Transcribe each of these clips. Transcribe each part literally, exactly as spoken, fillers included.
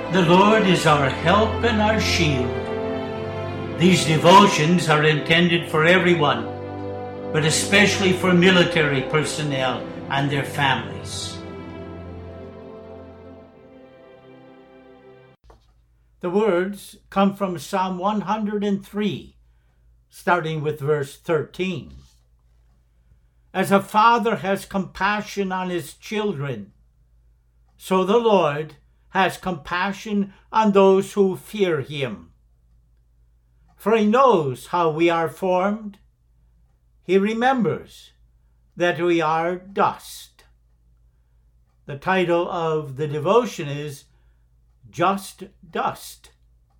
The Lord is our help and our shield. These devotions are intended for everyone, but especially for military personnel and their families. The words come from Psalm one hundred three, starting with verse thirteen. As a father has compassion on his children, so the Lord has compassion on those who fear him. For he knows how we are formed. He remembers that we are dust. The title of the devotion is Just Dust.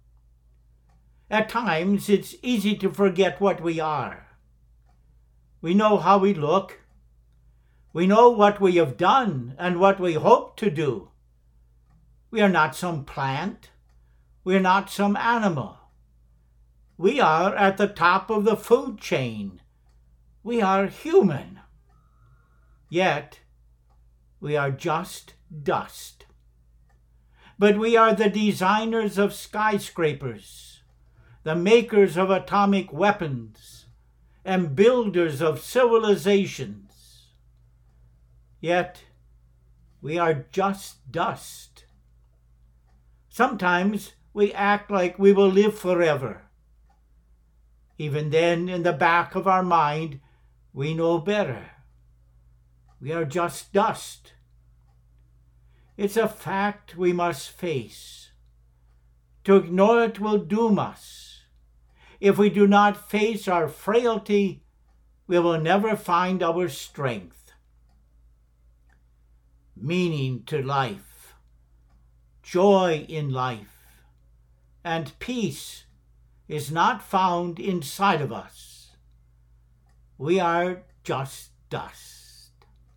At times, it's easy to forget what we are. We know how we look. We know what we have done and what we hope to do. We are not some plant. We are not some animal. We are at the top of the food chain. We are human. Yet, we are just dust. But we are the designers of skyscrapers, the makers of atomic weapons, and builders of civilizations. Yet, we are just dust. Sometimes we act like we will live forever. Even then, in the back of our mind, we know better. We are just dust. It's a fact we must face. To ignore it will doom us. If we do not face our frailty, we will never find our strength. Meaning to life, joy in life, and peace is not found inside of us. We are just dust.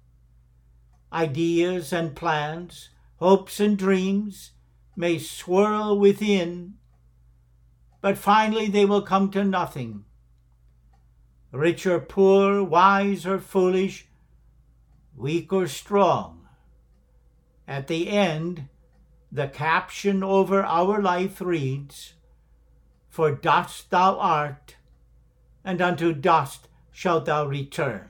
Ideas and plans, hopes and dreams may swirl within, but finally they will come to nothing. Rich or poor, wise or foolish, weak or strong. At the end, the caption over our life reads, "For dust thou art, and unto dust shalt thou return."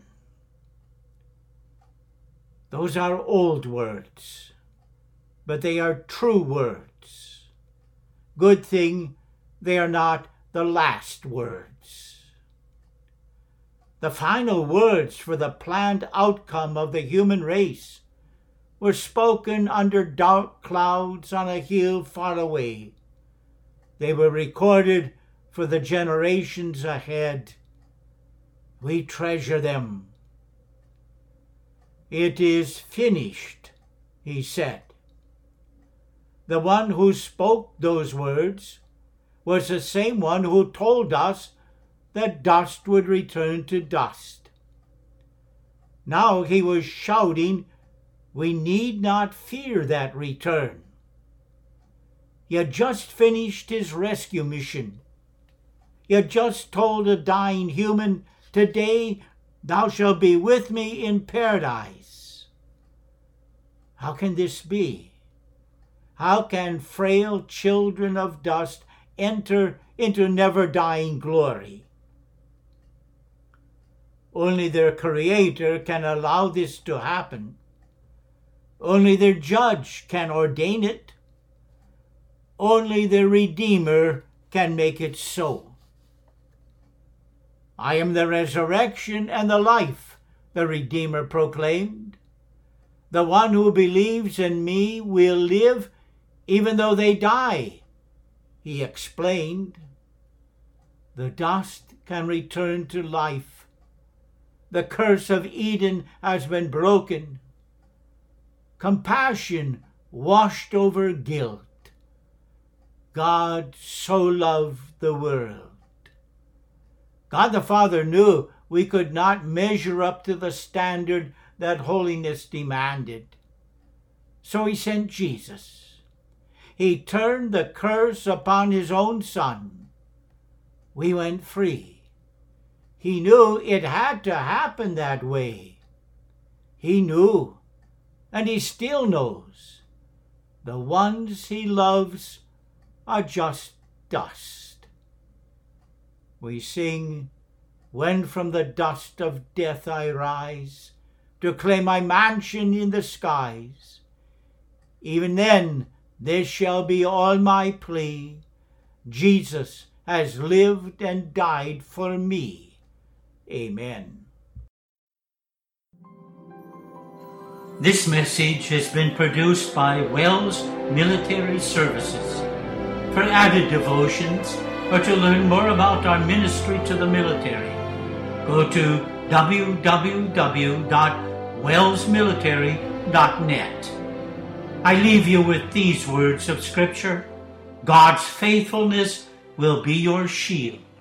Those are old words, but they are true words. Good thing they are not the last words. The final words for the planned outcome of the human race were spoken under dark clouds on a hill far away. They were recorded for the generations ahead. We treasure them. "It is finished," he said. The one who spoke those words was the same one who told us that dust would return to dust. Now he was shouting, we need not fear that return. He had just finished his rescue mission. He had just told a dying human, "Today thou shalt be with me in paradise." How can this be? How can frail children of dust enter into never-dying glory? Only their Creator can allow this to happen. Only their Judge can ordain it. Only the Redeemer can make it so. "I am the resurrection and the life," the Redeemer proclaimed. "The one who believes in me will live even though they die," he explained. The dust can return to life. The curse of Eden has been broken. Compassion washed over guilt. God so loved the world. God the Father knew we could not measure up to the standard that holiness demanded. So he sent Jesus. He turned the curse upon his own Son. We went free. He knew it had to happen that way. He knew, and he still knows. The ones he loves are just dust. We sing, when from the dust of death I rise, to claim my mansion in the skies. Even then, this shall be all my plea. Jesus has lived and died for me. Amen. This message has been produced by Wells Military Services. For added devotions or to learn more about our ministry to the military, go to w w w dot wells military dot net. I leave you with these words of Scripture. God's faithfulness will be your shield.